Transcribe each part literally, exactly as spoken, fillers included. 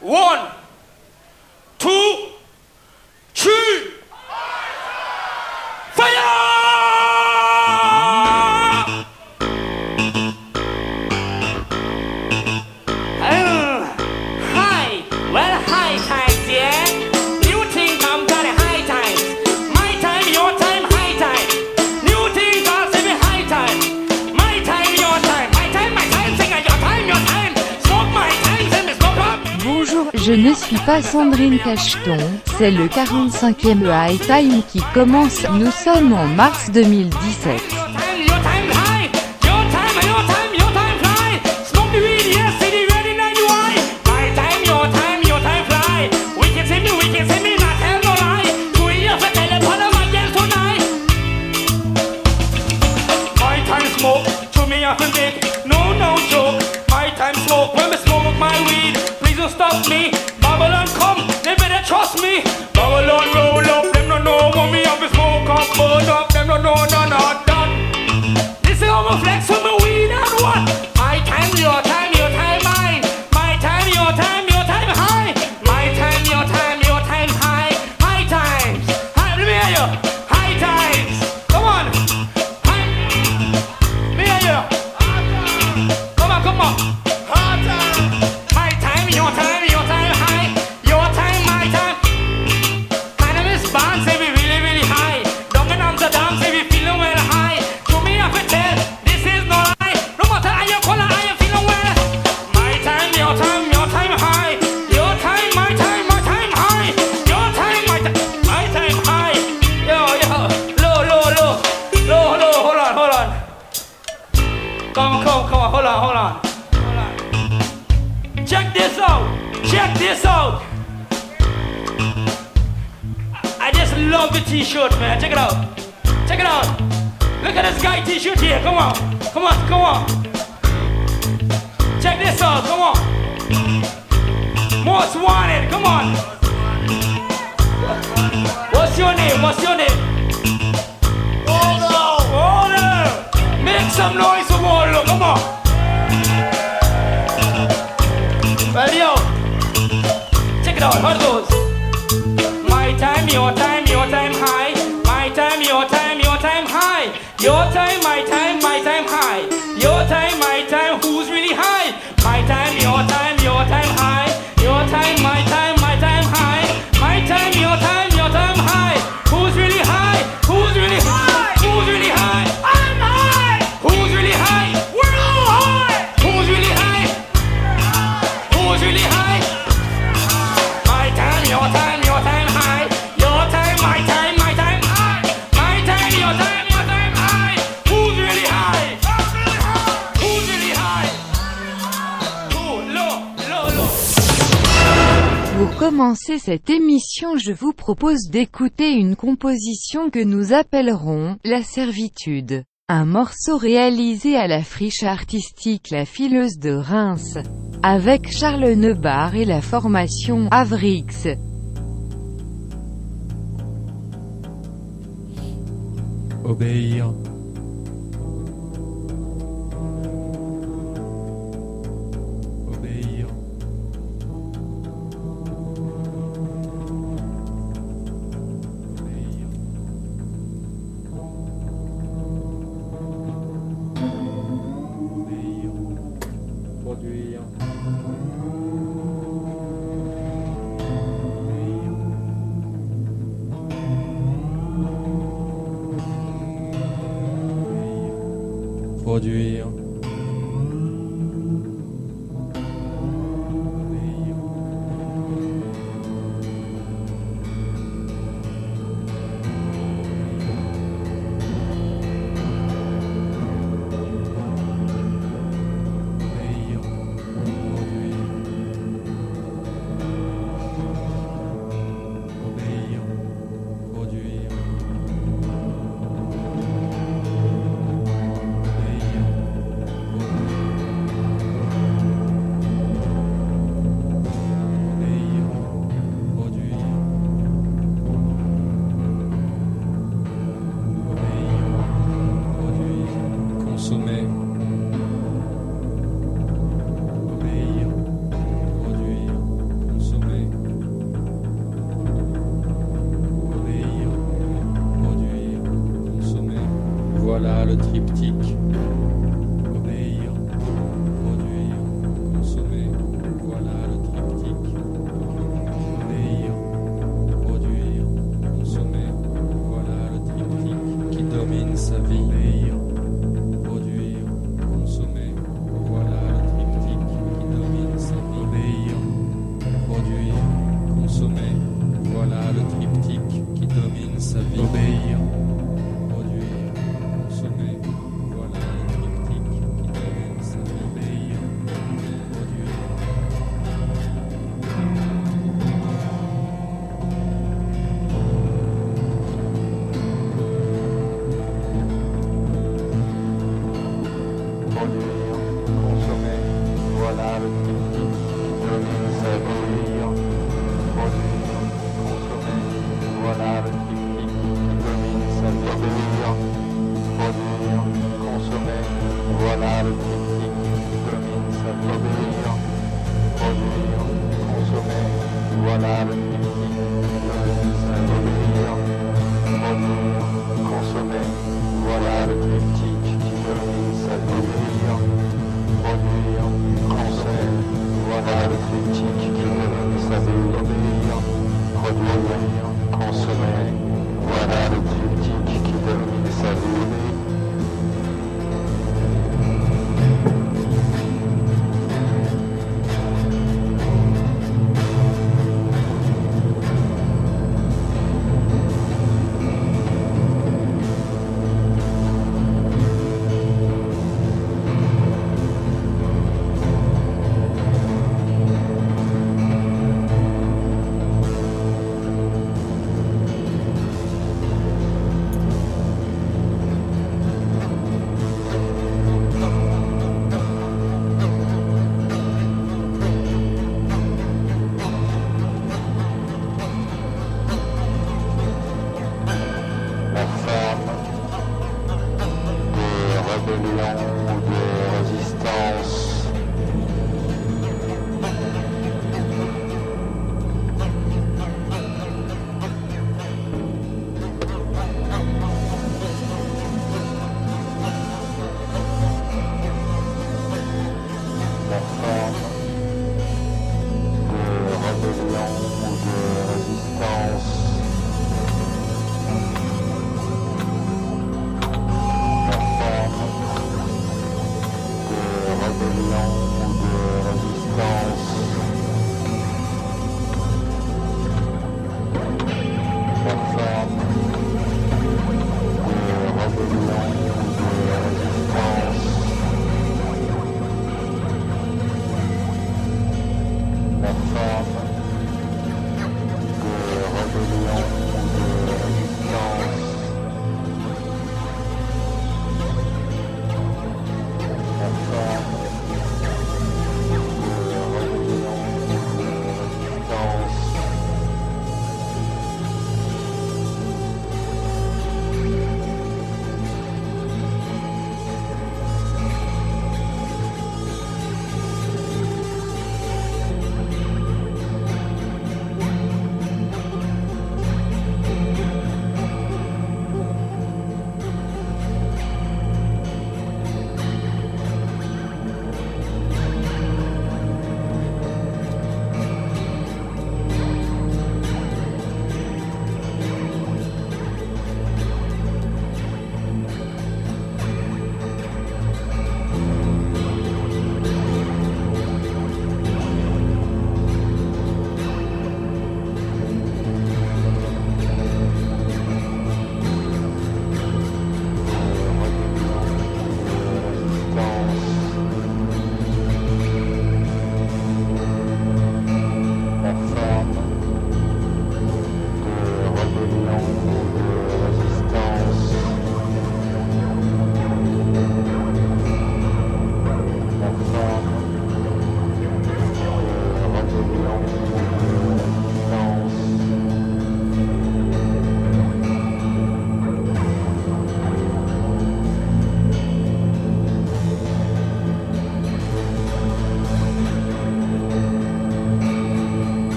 One, two, three. Fire! Je ne suis pas Sandrine Cacheton, c'est le quarante-cinquième High Time qui commence, nous sommes en mars deux mille dix-sept. Stop me, Babylon come, they better trust me. Babylon roll up, them no know what me have to smoke up, burn up, them no know none of that. This is how I flex with my weed and what? My time, your time, your time, mine. My time, your time, your time high. My time, your time, your time high. High times, high, let me hear you. High times, come on. High, let me hear you. Come on, come on. Hard time. Your time, your time high, your time, my time. Cannabis band say we really, really high. Down in Amsterdam say we feeling well high. To me I can tell, this is no lie. No matter how you call it, I am feeling well. My time, your time, your time high. Your time, my time, my time high. Your time, my time, my time high. Yo, yo, low, low, low, low, low, hold on, hold on. Come on, come on, come on, hold on, hold on. Check this out, check this out. I just love the t-shirt, man, check it out. Check it out. Look at this guy t-shirt here, come on. Come on, come on. Check this out, come on. Most wanted, come on. What's your name, what's your name? Waldo. Waldo. Make some noise for Waldo, come on. Well, yo, check it out, how it goes. My time, your time, your time high. My time, your time, your time high. Your time, my time, my time high. Your time, my time, who's really high? My time, your time, your time high. Your time, my time, my time high. My time, your time, your time high. Who's really high? Who's really high? Who's really high? I'm high. Who's really high? We're all high. Who's really high? Who's really high? My time, your time, your time high. Your time, my time, my time high. My time, your time, your time high. Who's really high? Who's really high? Who? Low, low, low. Pour commencer cette émission, je vous propose d'écouter une composition que nous appellerons « La servitude ». Un morceau réalisé à la friche artistique La Fileuse de Reims, avec Charles Nebar et la formation Avrix. Obéir. Obéir. Produire. Produire. Obéir. le triptyque. Obéir, produire, consommer. Voilà le triptyque. Obéir, produire, consommer. Voilà le triptyque qui domine sa vie. Obéir, produire, consommer. Voilà le triptyque qui domine sa vie. Obéir, produire, consommer. Voilà le triptyque qui domine sa vie. Obéir, produire, consommer. Voilà le triptyque qui domine sa vie. Obéir, produire. Produire, consommer, voilà le triptyque qui domine sa vie. Produire, consommer, voilà le triptyque qui domine sa vie. Produire, consommer, voilà le triptyque qui domine sa vie. Produire, consommer, voilà le triptyque qui domine sa vie. Produire, consommer, voilà le triptyque qui domine sa vie. Produire, consommer, voilà le triptyque qui domine sa vie. Produire, consommer, voilà le triptyque qui domine sa vie. La forme de rébellion ou de résistance. La forme de rébellion ou de résistance. La forme de rébellion ou de résistance. La forme de rébellion ou de résistance. La forme de rébellion ou de résistance. La forme de rébellion ou de résistance.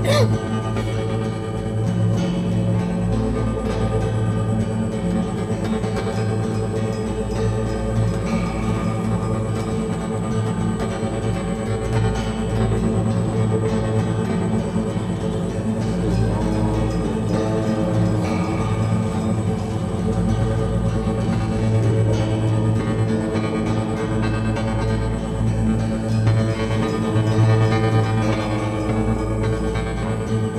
Voilà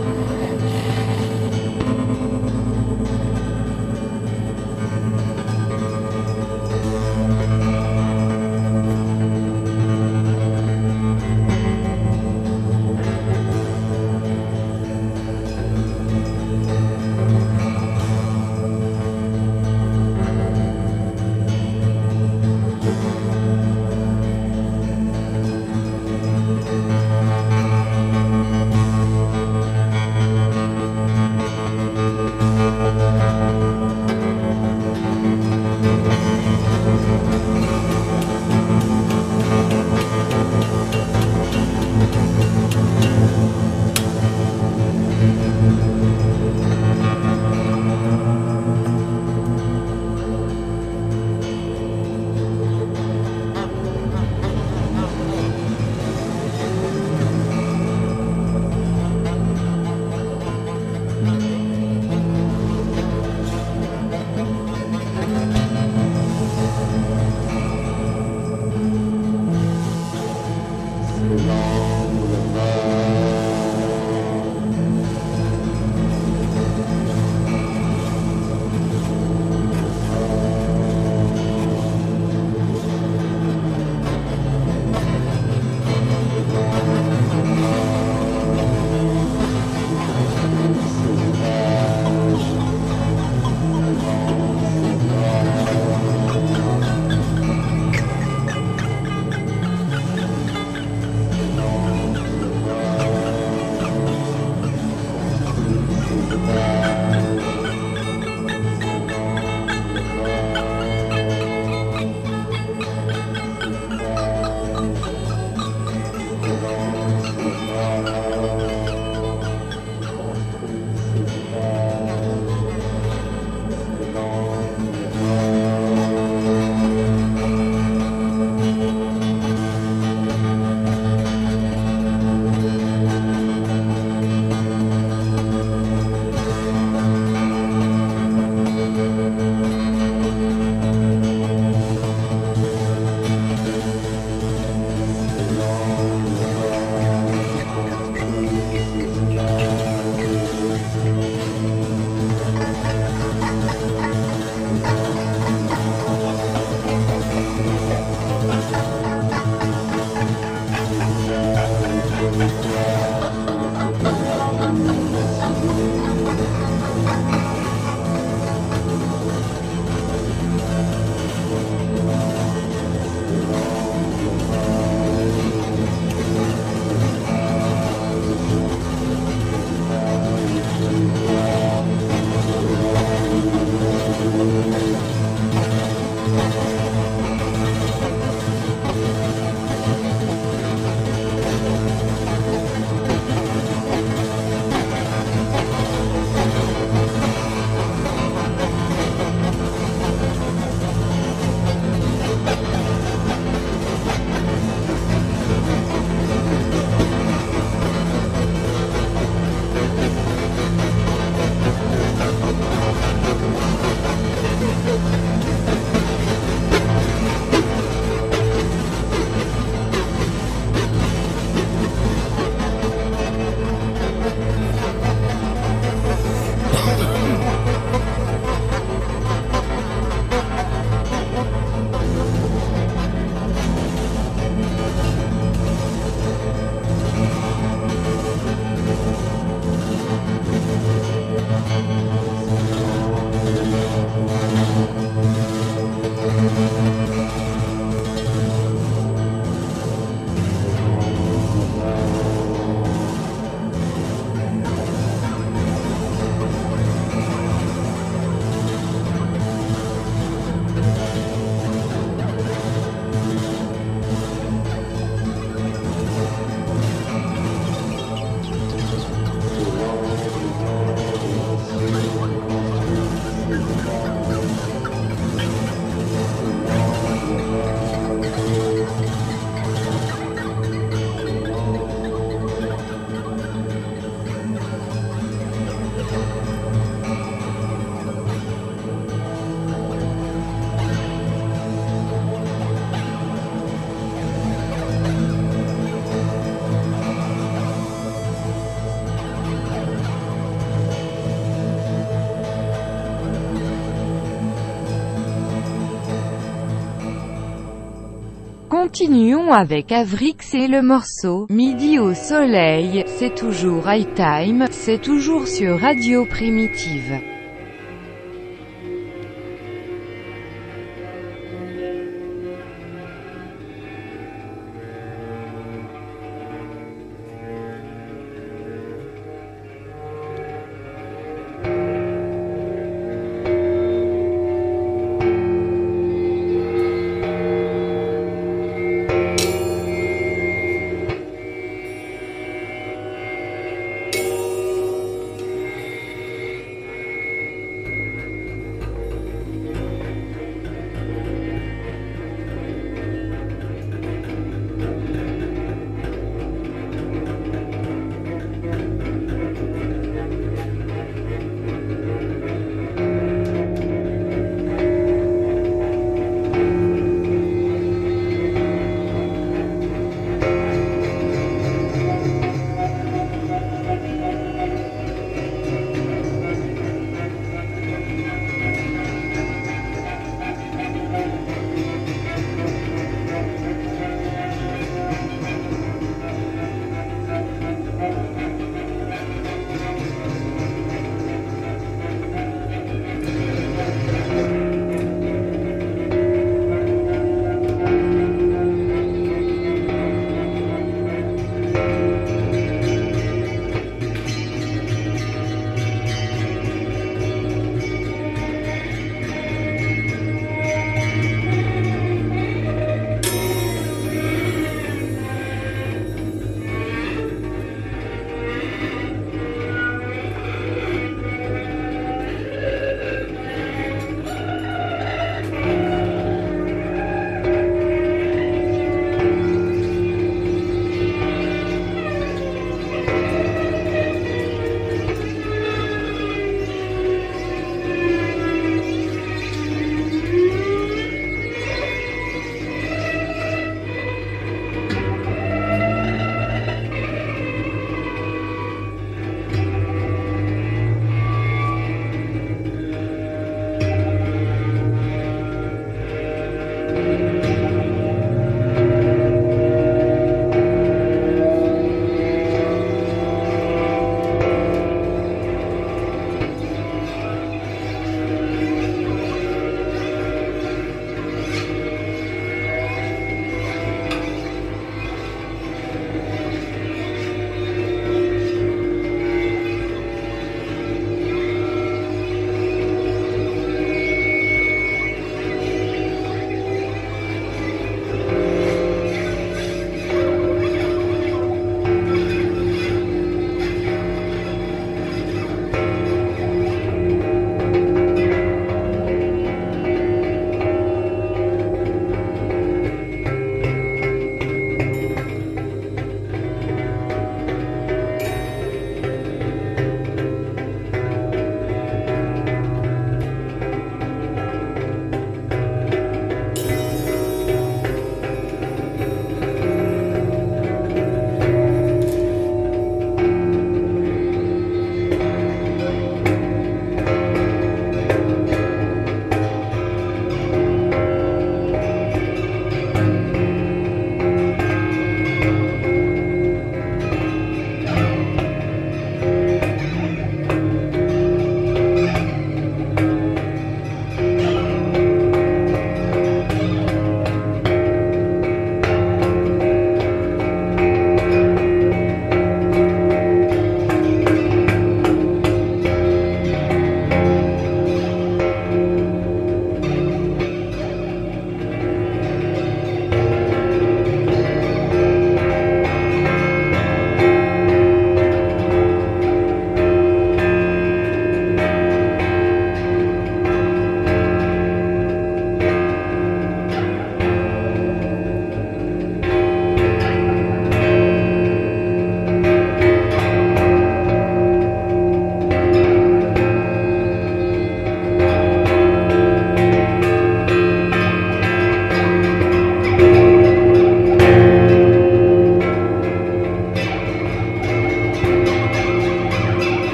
continuons avec Avrix et le morceau Midi au soleil. C'est toujours high time, c'est toujours sur Radio Primitive.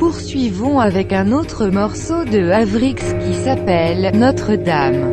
poursuivons avec un autre morceau de Avrix qui s'appelle Notre-Dame.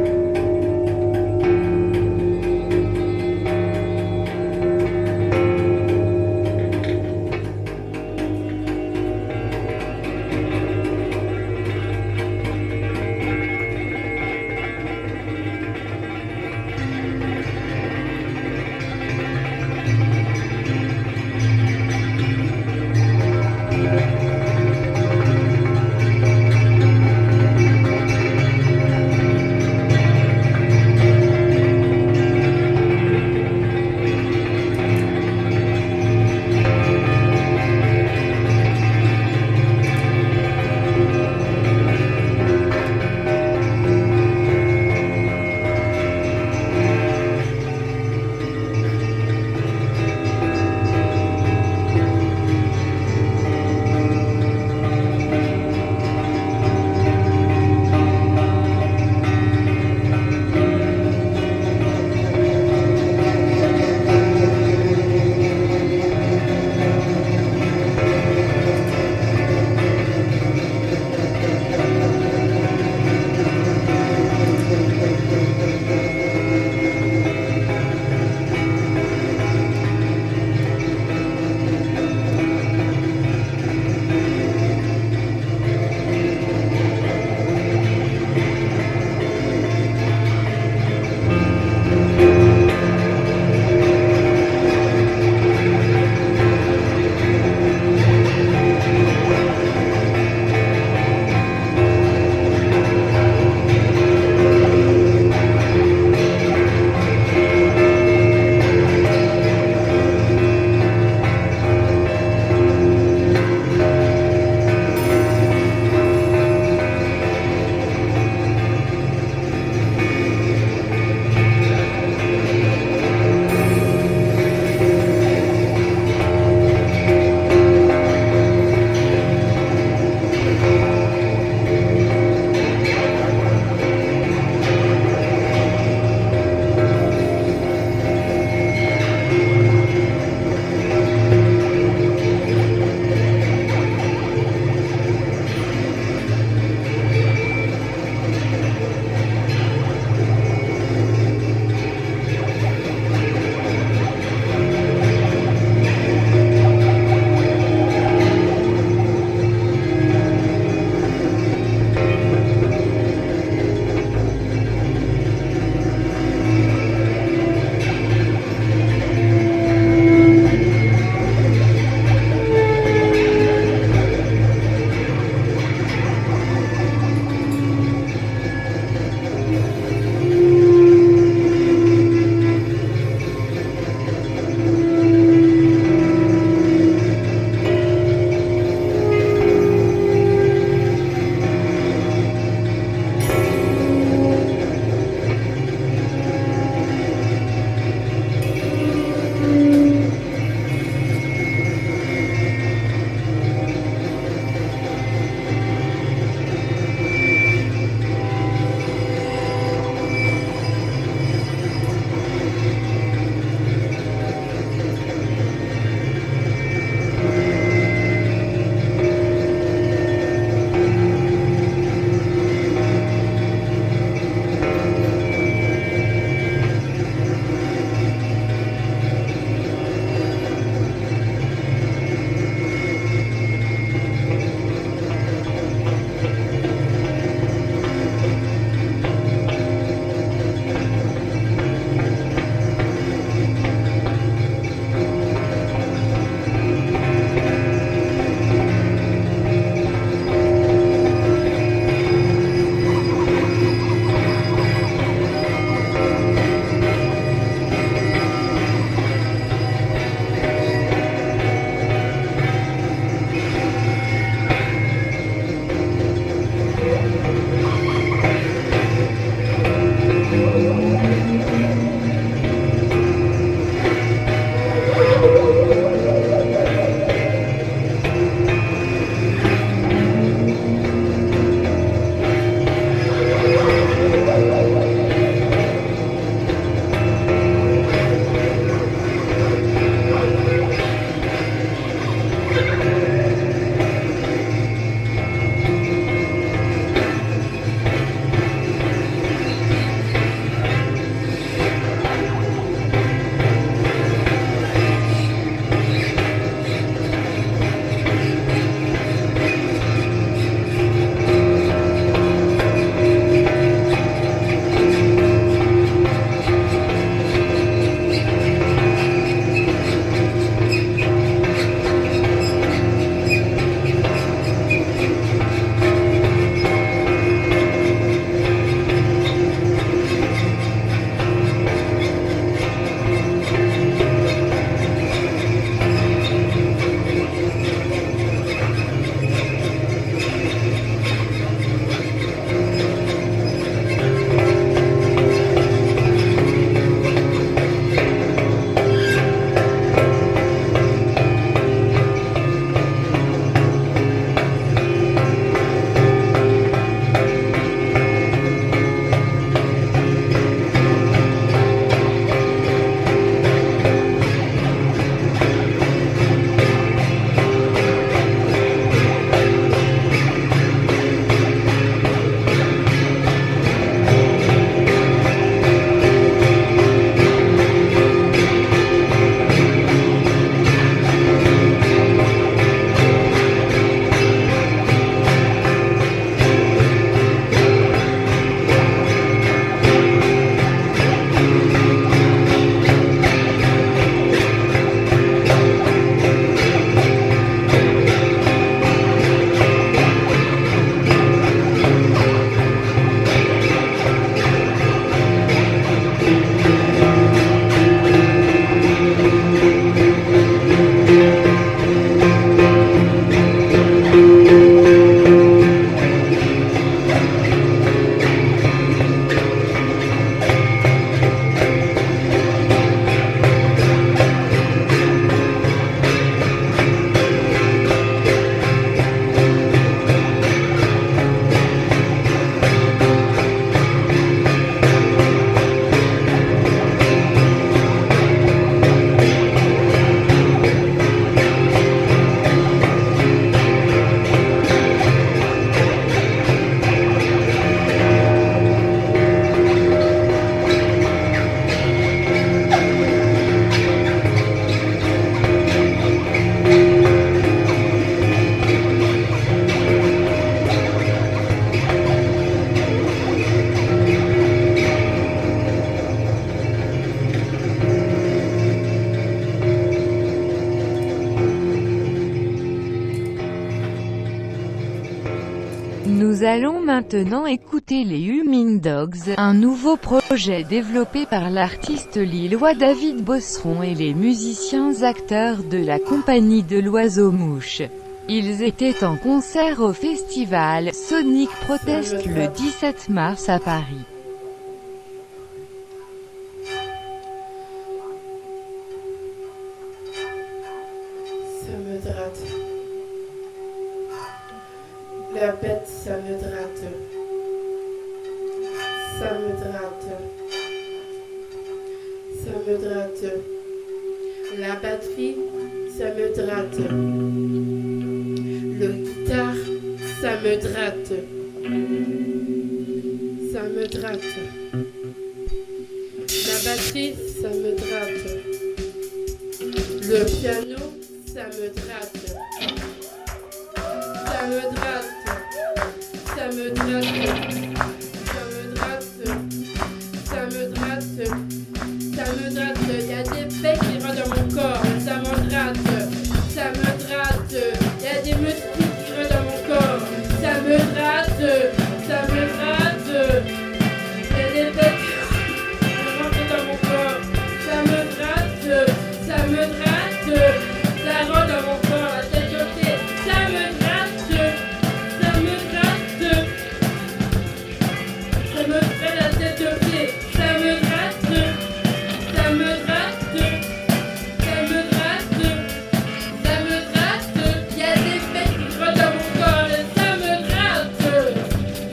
Nous allons maintenant écouter les Humming Dogs, un nouveau projet développé par l'artiste lillois David Bosseron et les musiciens acteurs de la compagnie de l'Oiseau-Mouche. Ils étaient en concert au festival Sonic Protest le dix-sept mars à Paris. Ça me dratte. La bête, ça me dratte. Ça me dratte. Ça me dratte. La batterie, ça me dratte. Le guitare, ça me dratte. Ça me dratte. La batterie, ça me dratte. Le piano, ça me dratte. Ça me dratte. Ça me dratte. Ça me dratte. Ça me dratte. Ça me dratte. Il y a des becs qui rentrent dans mon corps. Ça me dratte. Ça me dratte. Il y a des moustiques qui rentrent dans mon corps. Ça me dratte. Ça me dratte. Il y a des becs qui rentrent dans mon corps. Ça me dratte. Ça me dratte. Ça rentre dans mon corps. La tête bloquée. Ça me dratte. Ça me dratte. Ça me fait la tête bloquée. Ça me dratte. Ça me dratte. Ça me dratte. Ça me dratte. Il y a des mecs qui rentrent dans mon corps. Et ça me dratte.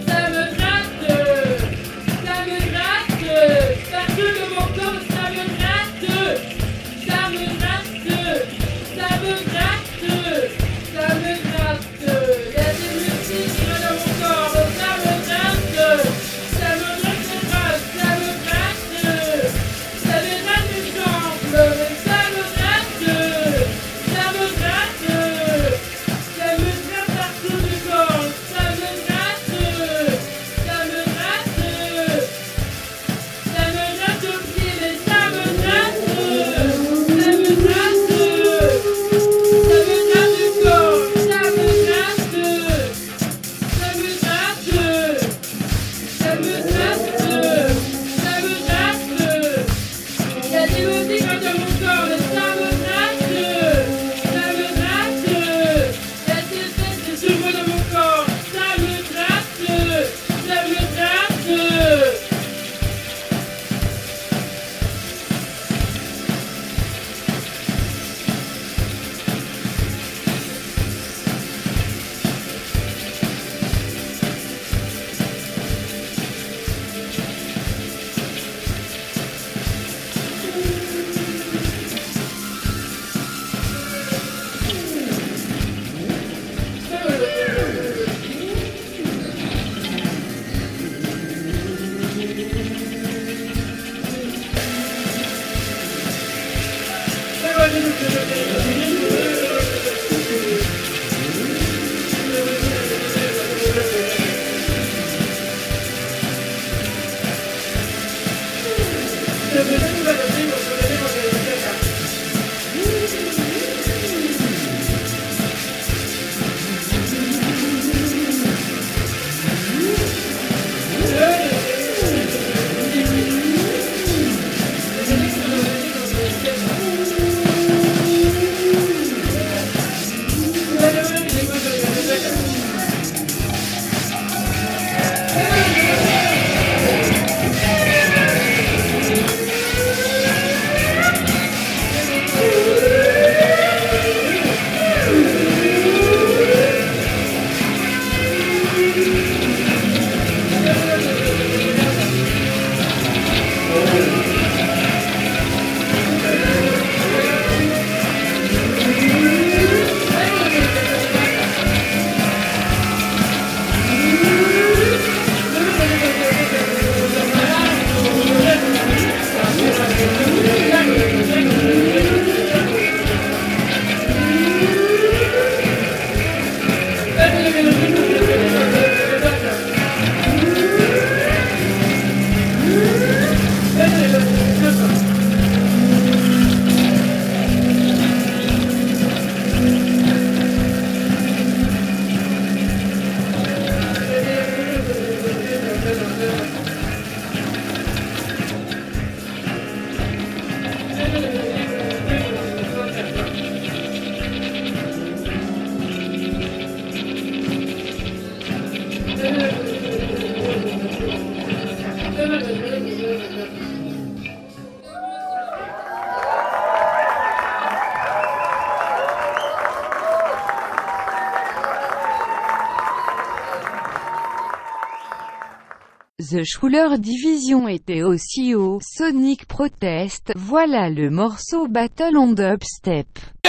The Schuller Division était aussi au Sonic Protest. Voilà le morceau Battle on Dubstep.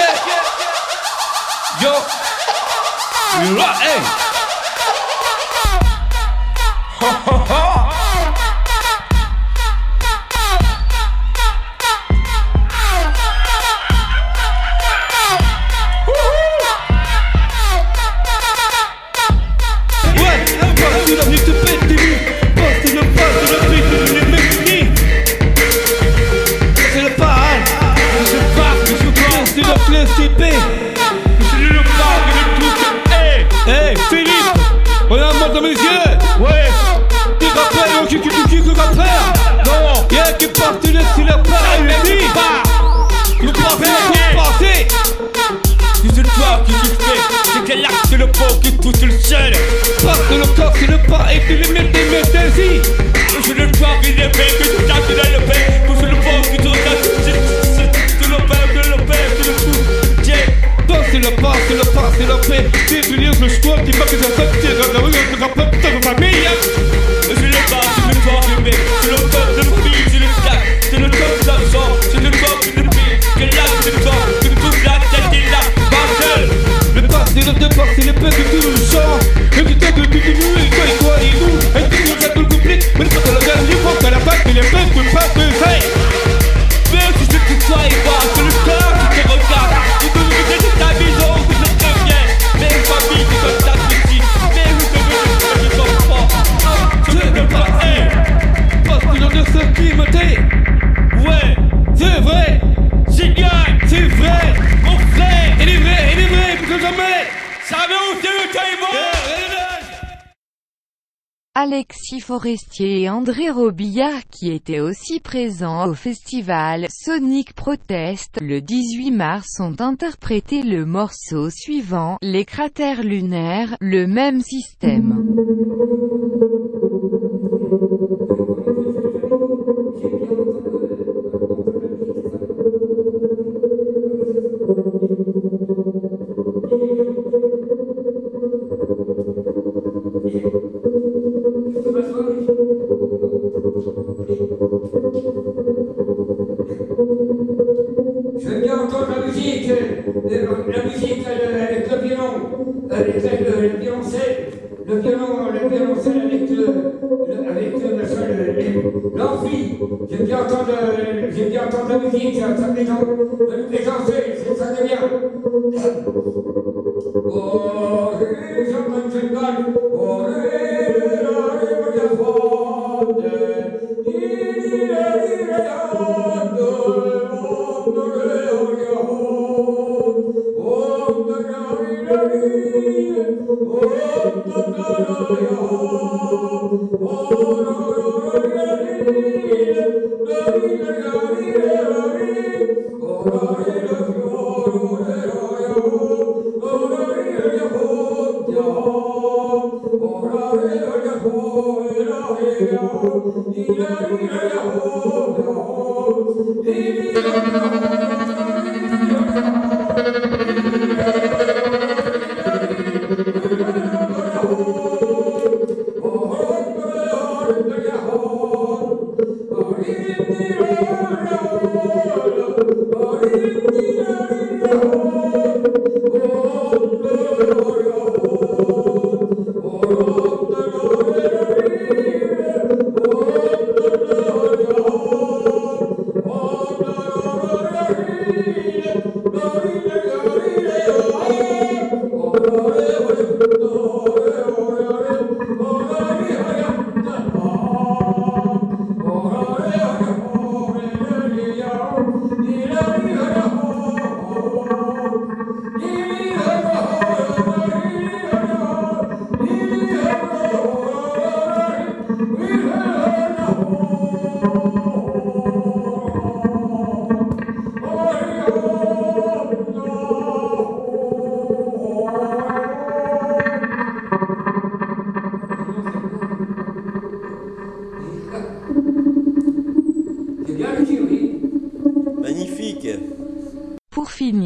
Yo, you rock, hey. Ho ho ho. Hey Philippe, on a un mort dans mes yeux. Ouais. T'es rappeur, qui qui qui qui rappeur. Non. Y'a qui part, tu laisses sur la part. Vas-y. Nous pensons, nous pensons. C'est toi qui tu fais. C'est quel acte, c'est le pot qui tout le seul. Passe le corps, c'est le pas et puis les mets des métaisie. C'est le corps qui les paie, que tu tapes dans le paix. C'est le pot qui te regarde. C'est le pain, c'est le pain, c'est le tout. C'est le pas, c'est le pas, c'est le paix. C'est du lire, je choix, qui va que ça sortir. La rue, je me rappelle pas de ma famille. C'est le pas, c'est le corps qui met. C'est le top, c'est le pays, c'est le tac. C'est le top, c'est le sang. C'est le corps qui le paye. Quel lac, c'est le temps. Que toute la tête est là. Bordel. Le pas, c'est le départ, c'est le paix de tout le champ. Le putain de tout le nous, et toi, et toi, et nous. Et tout le monde, tout le complique. Mais le pas de la guerre, il faut qu'à la fac, il est plein de pas de fait. Mais tu sais que toi et moi, c'est le corps qui te regarde. Tu peux me dire ta maison, que je te reviens. Mais une famille qui donne ta petite. Mais où te veux que je t'en prends. Je ne peux pas, hey. Parce que dans ce qui me tait. Ouais, c'est vrai. génial, c'est vrai. mon frère. Il est vrai, il est vrai, plus que jamais. Ça veut où c'est le taille-moi. Alexis Forestier et André Robillard qui étaient aussi présents au festival Sonic Protest le dix-huit mars ont interprété le morceau suivant, Les cratères lunaires, le même système. Je veux bien entendre la musique, euh, la musique euh, avec le violon, avec le, le violoncelle, le violon, le violoncelle avec le, le avec le, le, l'ampli. J'aime bien entendre, euh, j'aime bien entendre la musique, ça, ça me détend, ça me détend, c'est ça que bien. Oh, j'entends une jeune balle, oh, Oh,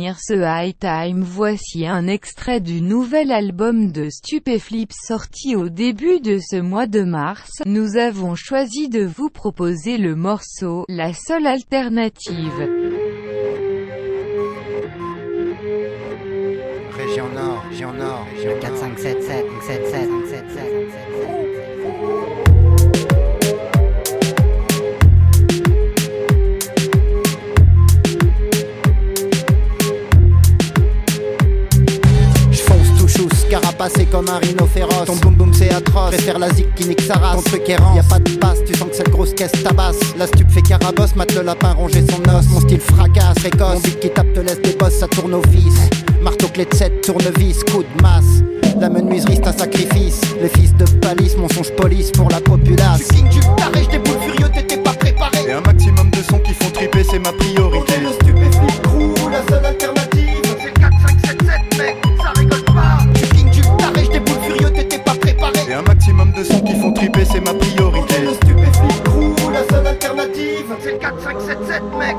finir ce high time, voici un extrait du nouvel album de Stupéflip sorti au début de ce mois de mars. Nous avons choisi de vous proposer le morceau « La seule alternative ». Région Nord, Région Nord, Région quatre cinq sept sept sept sept sept sept. Carapacé comme un rhino féroce. Ton boum boum c'est atroce. Préfère la zik qui nique sa race. Ton truc est rance. Y'a pas de passe, tu sens que cette grosse caisse tabasse. La stup fait carabosse, mate le lapin ronger son os. Mon style fracasse, précoce. Mon beat qui tape te laisse des bosses, ça tourne au vis. Marteau clé de sept, tournevis, coup de masse. La menuiserie c'est un sacrifice. Les fils de palisse, mensonge police pour la populace. Tu king du taré, j'déboule boules furieux, t'étais pas préparé. Et un maximum de sons qui font triper, c'est ma priorité. Le Stupéflip crew, la seule alternative. C'est quatre cinq sept sept mec, ça rigole pas. J'déboule boules furieux, t'étais pas préparé. Et un maximum de sons qui font triper, c'est ma priorité. Le Stupéflip crew, la seule alternative. C'est quatre cinq sept sept mec.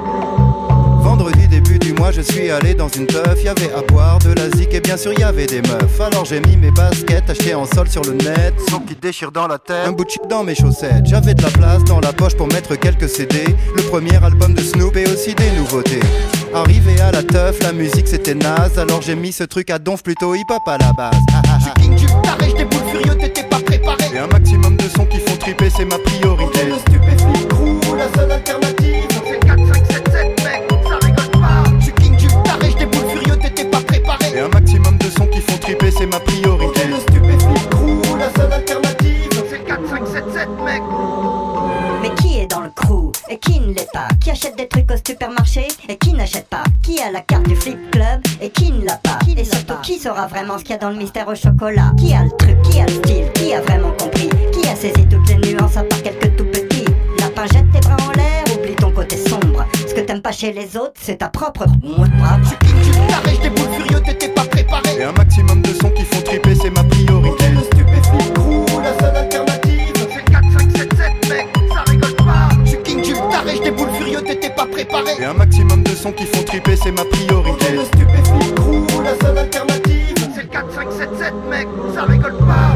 Vendredi début du mois je suis allé dans une teuf. Y'avait à boire de la zik et bien sûr y'avait des meufs. Alors j'ai mis mes baskets achetées en sol sur le net. Son qui déchire dans la tête, un bout de chip dans mes chaussettes. J'avais de la place dans la poche pour mettre quelques C D. Le premier album de Snoop et aussi des nouveautés. Arrivé à la teuf, la musique c'était naze. Alors j'ai mis ce truc à donf plutôt hip hop à la base. J'suis king du taré, j'déboule furieux, t'étais pas préparé. Et un maximum de sons qui font triper, c'est ma priorité. Le Stupéflip crew, la seule alternative. C'est quatre cinq sept sept mec, ça rigole pas. J'suis king du taré, j'déboule furieux, t'étais pas préparé. Et un maximum de sons qui font triper, c'est ma priorité. Le Stupéflip crew, la seule alternative. C'est quatre cinq sept sept mec. Mais qui est dans le crew et qui ne l'est pas? Qui achète des trucs au supermarché et qui n'achète pas? Qui a la carte du Flip Club et qui ne l'a pas? Et surtout qui saura vraiment ce qu'il y a dans le mystère au chocolat? Qui a le truc, qui a le style, qui a vraiment compris? Qui a saisi toutes les nuances à part quelques tout petits? Lapin, jette tes bras en l'air, oublie ton côté sombre. Ce que t'aimes pas chez les autres, c'est ta propre mouette brave. J'suis king du taré, j'déboule furieux, t'étais pas préparé. Et un maximum de sons qui font triper, c'est ma priorité. Le Stupéflip crew, la seule alternative. C'est quatre cinq sept sept mec, ça rigole pas. J'suis king du taré, j'déboule furieux, t'étais pas préparé. Et un maximum de sons qui font triper, c'est ma priorité. Le Stupéflip crew, la seule alternative. C'est quatre cinq sept sept mec, ça rigole pas.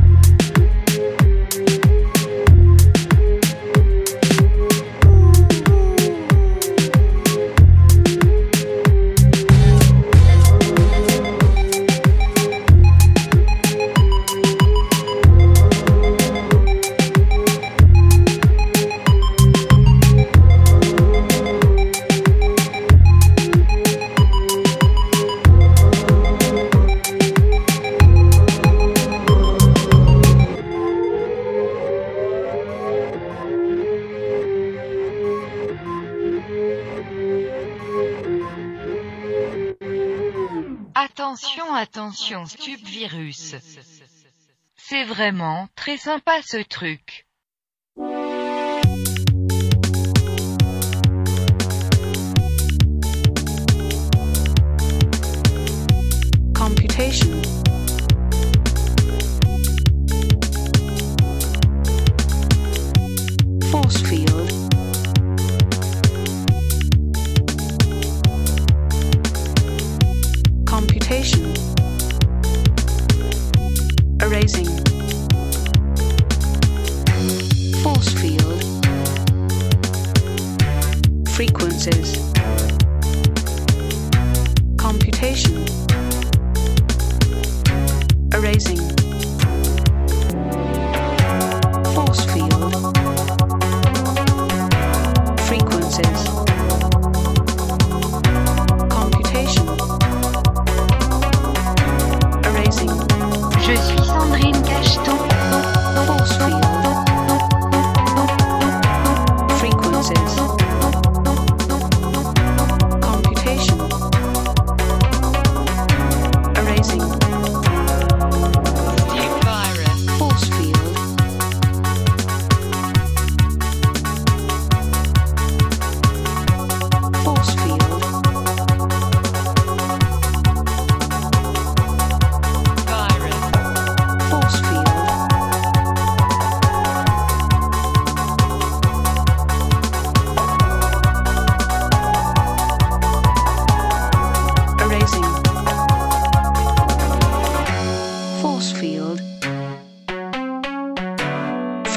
Attention, attention, Stupvirus. C'est vraiment très sympa ce truc. Computation. Force field. Computation. Erasing. Force field. Frequencies. Computation. Erasing. Force field. Frequencies. Computation. Erasing. Je suis Sandrine Cacheton. Force field. Frequencies. Computation. Erasing.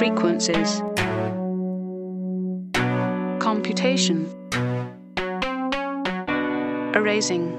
frequencies, computation, erasing.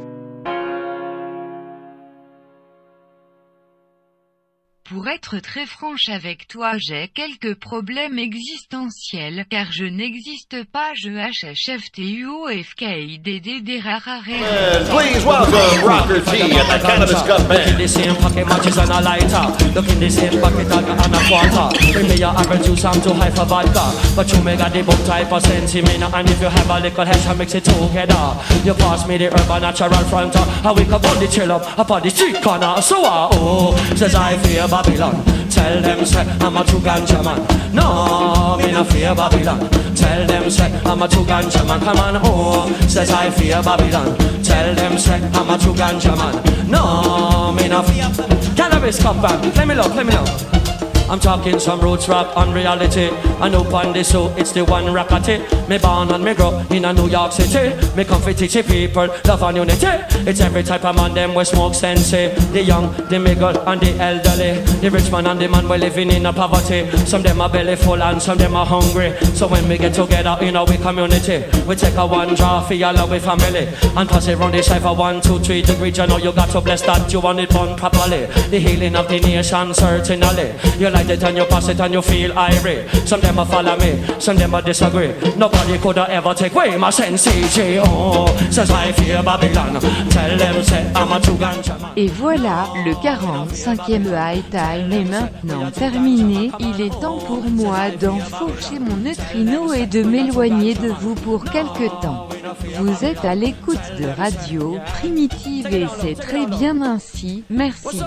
Pour être très franche avec toi, j'ai quelques problèmes existentiels, car je n'existe pas, je H H F T U O F K I D D D R A R A. Please welcome Rocker T and the Cannabis Cup Band. Look in the same pocket matches and a lighter. Look in the same pocket and a quarter. Bring me your apple juice, I'm too high for vodka. But you may got the book type of sense in me now. And if you have a little hash, I mix it together. You pass me the urban natural fronter. I wake up on the chill up, up on the street corner. So uh, oh, says I fear Babylon. Tell them say I'm a true ganja man. No, me no fear Babylon. Tell them say I'm a true ganja man. Come on, oh, says I fear Babylon. Tell them say I'm a true ganja man. No, me no fear. Cannabis Cup Band. Let me look, let me look. I'm talking some roots rap on reality. I know on this so it's the one rockety. Me born and me grow in a New York City. Me come for teach people love and unity. It's every type of man them we smoke sensei. The young, the middle and the elderly. The rich man and the man we living in a poverty. Some them are belly full and some them are hungry. So when we get together in our community, we take a one draw for your love with family and pass it round the side for one, two, three degrees. You know you got to bless that you want it done properly. The healing of the nation certainly. You like it and you pass it and you feel irate. Some them a follow me, some them a disagree. Nobody could ever take away my sense. Oh, says I fear Babylon. Tell them say I'm a true ganja man. Et voilà, le quarante-cinquième High Time est maintenant terminé. Il est temps pour moi d'enfourcher mon neutrino et de m'éloigner de vous pour quelque temps. Vous êtes à l'écoute de Radio Primitive et c'est très bien ainsi. Merci.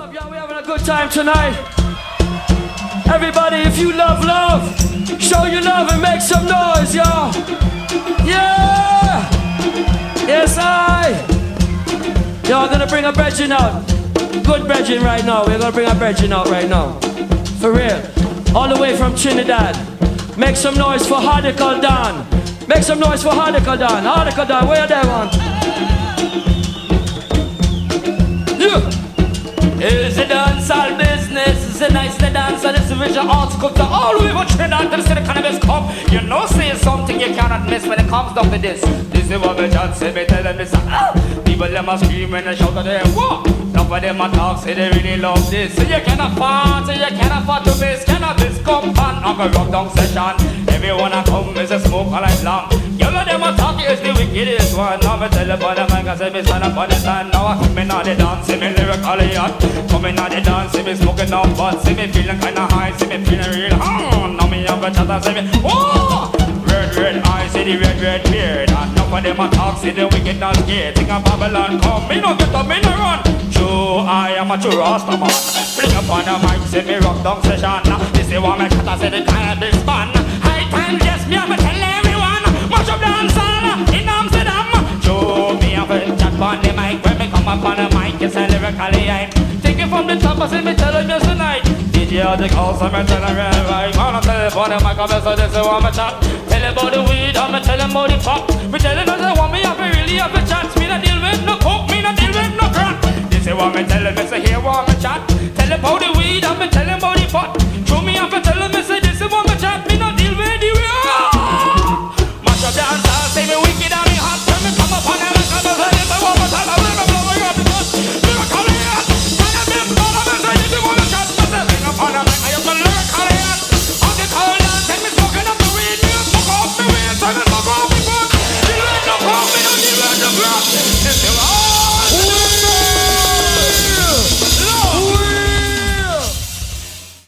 Everybody, if you love love, show your love and make some noise, y'all. Yeah! Yes, I. Y'all gonna bring a brethren out. Good brethren right now. We're gonna bring a brethren out right now. For real. All the way from Trinidad. Make some noise for Hardical Don. Make some noise for Hardical Don. Hardical Don, where you there, man? Yeah! It's a dancehall business, it's a nice dance, and it's a visual article to all the way from Trinidad to the Cannabis Cup. You know, say something you cannot miss when it comes down to this. This is what we just say, me tell them this. Ah! People them a scream and they shout at them, what? Enough of them a talk, say they really love this. So you cannot party, you cannot afford to miss Cannabis Cup and on a rock down session. Everyone a come is a smoke all night long. You know them a talk, it's the wickedest one. Now me tell you about the mic, I say me stand up on the stand. Now I come in on the dance, see me lyrically hot. Coming on the dance, see me smoking on butt, see me feeling kinda high, see me feeling real hot. Now me have a chat and see me, whoa! Red, red eyes, see the red, red beard. And enough of them a talk, see the wicked not scared. Think of Babylon, come, me no get up, me no run. True, I am a true Rasta man. Fling up on the mic, see me rock down session. This is what me chat and see the Cannabis Band. High time, yes, me have to tell everyone. Much of dancehall in Amsterdam. True, me have a chat on the mic. When me come up on the mic, it's a lyrically hype. From the top, I say me tell them just tonight. Did you hear the calls? I'm tell them right. Wanna tell them about the mic, I'm so this is what me chat. Tell them about the weed, I'm tell them about the pop. Me tell them that they want me have to really have a chat. Me not deal with no coke, me not deal with no crack. This is what me tell